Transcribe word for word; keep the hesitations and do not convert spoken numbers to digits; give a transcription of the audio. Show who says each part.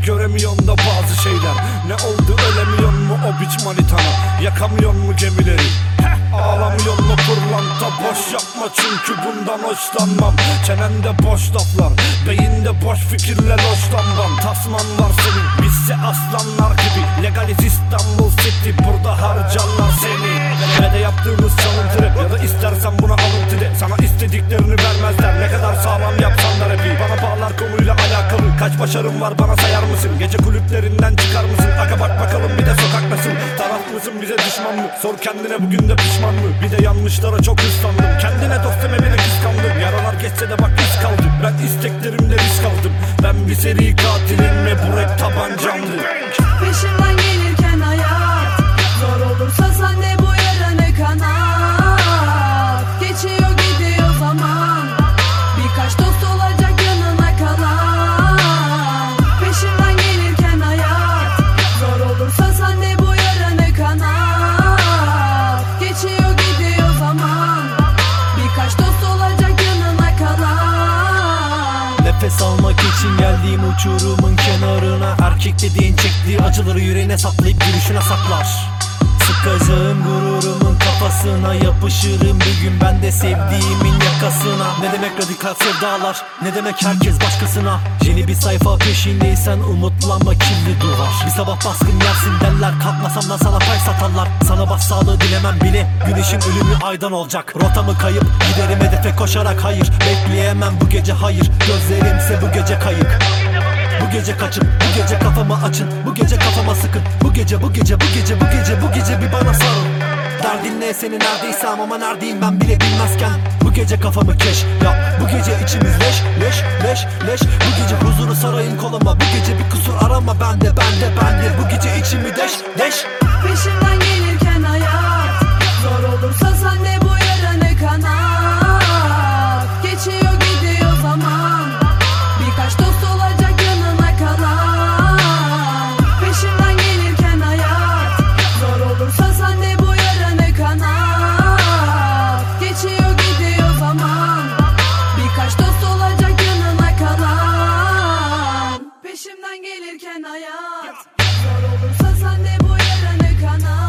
Speaker 1: göremiyorsun da bazı şeyler. Ne oldu, ölemiyor mu o biç manitana? Yakamıyor mu gemileri? Ağlamıyor mu pırlanta? Boş yapma çünkü bundan hoşlanmam. Çenende boş laflar, beyinde boş fikirler hoşlanmam. Tasman var senin, bizse aslanlar gibi. Legaliz İstanbul City, burada harcarlar seni. Ne de yaptığımız çalıntı rap, ya da istersen buna alıntı de. Sana istediklerini vermezler, ne kadar sağlam yapsan da rapi. Bana bağlar konuyla alakalı, kaç başarım var bana sayar mısın? Gece kulüplerinden çıkar mısın? Aga bak bakalım bir de sokak nasıl? Taraf mısın, bize düşman mı? Sor kendine, bugün de pişman mı? Bir de yanlışlara çok ıslandım, kendine dost deme beni kıskandım. Yaralar geçse de bak iz kaldı, ben isteklerimde risk aldım. Ben bir seri katilim ve bu rap tabancamdı.
Speaker 2: Peşimden gelirken hayat zor olursa sen de bu yaranı kanat. Geçiyor gidiyor zaman, birkaç dost olacak yanına kalan. Peşimden gelirken hayat zor olursa sen de bu yaranı kanat. Geçiyor gidiyor zaman, birkaç dost olacak yanına kalan.
Speaker 3: Nefes almak için geldiğim uçurumun kenarına. Erkek dediğin çektiği acıları yüreğine saklayıp gülüşüne saklar. Sıkacağım gururumun kafasına, yapışırım bir gün ben de sevdiğimin yakasına. Ne demek radikal sevdalar, ne demek herkes başkasına. Yeni bir sayfa peşindeysen umutlanma kirli duvar. Bir sabah baskın yersin derler, kalkmasam da sana pay satarlar. Sana başsağlığı dilemem bile, güneşin ölümü aydan olacak. Rotamı kayıp giderim hedefe koşarak, hayır bekleyemem bu gece, hayır gözlerimse bu gece kayık. Bu gece kaçın, bu gece kafamı açın, bu gece kafama sıkın. Bu gece, bu gece, bu gece, bu gece, bu gece bir bana sarıl. Derdin ne senin, neredeysem ama neredeyim ben bile bilmezken. Bu gece kafamı keş yap, bu gece içimiz leş, leş, leş, leş. Bu gece huzuru sarayın koluma, bu gece bir kusur arama bende, bende, bende. Bu gece içimi deş, deş.
Speaker 2: Peşimden gelirken hayat zor olursa sen de bu yaranı kanat. Geçiyor gidiyor zaman, birkaç dost olacak yanına kalan. Peşimden gelirken hayat zor olursa sen de bu yaranı kanat. Geçiyor gidiyor zaman, birkaç dost olacak yanına kalan. Peşimden gelirken hayat zor olursa sen de bu yaranı kanat.